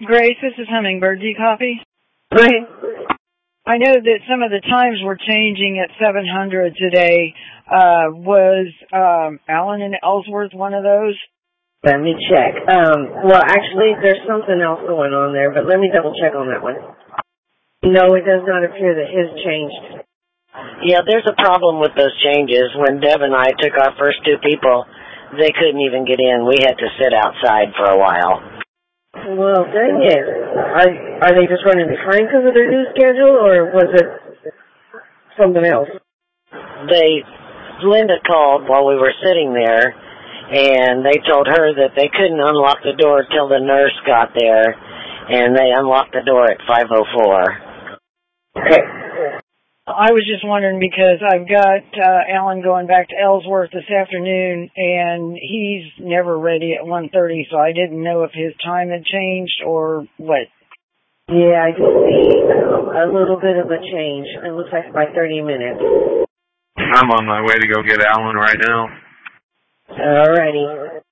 Grace, this is Hummingbird. Do you copy? Right. I know that some of the times were changing at 700 today. Was Allen and Ellsworth one of those? Let me check. Well, actually, there's something else going on there, but let me double check on that one. No, it does not appear that his changed. Yeah, there's a problem with those changes. When Deb and I took our first two people, they couldn't even get in. We had to sit outside for a while. Well, dang it. Are they just running behind because of their new schedule, or was it something else? Linda called while we were sitting there, and they told her that they couldn't unlock the door till the nurse got there, and they unlocked the door at 5:04. Okay. I was just wondering because I've got Alan going back to Ellsworth this afternoon, and he's never ready at 1:30, so I didn't know if his time had changed or what. Yeah, I can see a little bit of a change. It looks like by 30 minutes. I'm on my way to go get Alan right now. Alrighty.